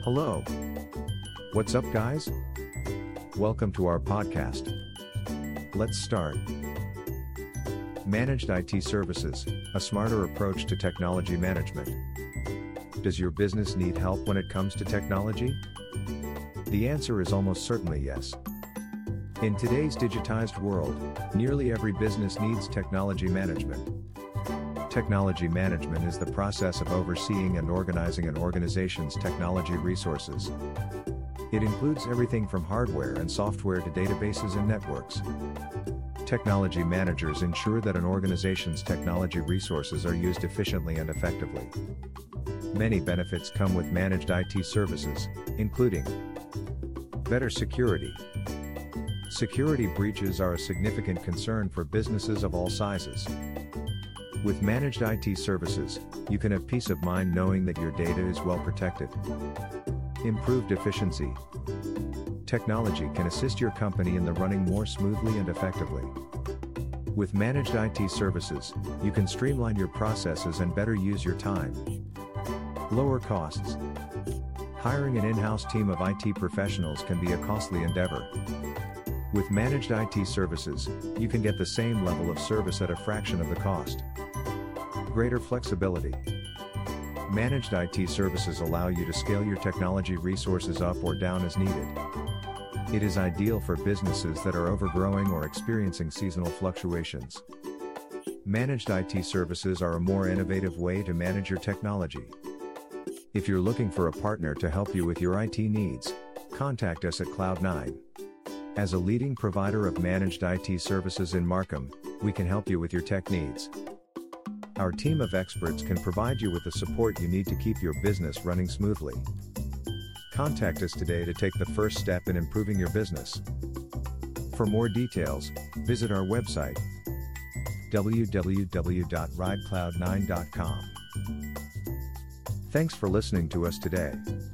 Hello. What's up, guys? Welcome to our podcast. Let's start. Managed IT Services, a smarter approach to technology management. Does your business need help when it comes to technology? The answer is almost certainly yes. In today's digitized world, nearly every business needs technology management. Technology management is the process of overseeing and organizing an organization's technology resources. It includes everything from hardware and software to databases and networks. Technology managers ensure that an organization's technology resources are used efficiently and effectively. Many benefits come with managed IT services, including better security. Security breaches are a significant concern for businesses of all sizes. With managed IT services, you can have peace of mind knowing that your data is well protected. Improved efficiency. Technology can assist your company in the running more smoothly and effectively. With managed IT services, you can streamline your processes and better use your time. Lower costs. Hiring an in-house team of IT professionals can be a costly endeavor. With managed IT services, you can get the same level of service at a fraction of the cost. Greater flexibility. Managed IT services allow you to scale your technology resources up or down as needed. It is ideal for businesses that are overgrowing or experiencing seasonal fluctuations. Managed IT services are a more innovative way to manage your technology. If you're looking for a partner to help you with your IT needs, contact us at Cloud9. As a leading provider of managed IT services in Markham, we can help you with your tech needs. Our team of experts can provide you with the support you need to keep your business running smoothly. Contact us today to take the first step in improving your business. For more details, visit our website www.ridecloud9.com. Thanks for listening to us today.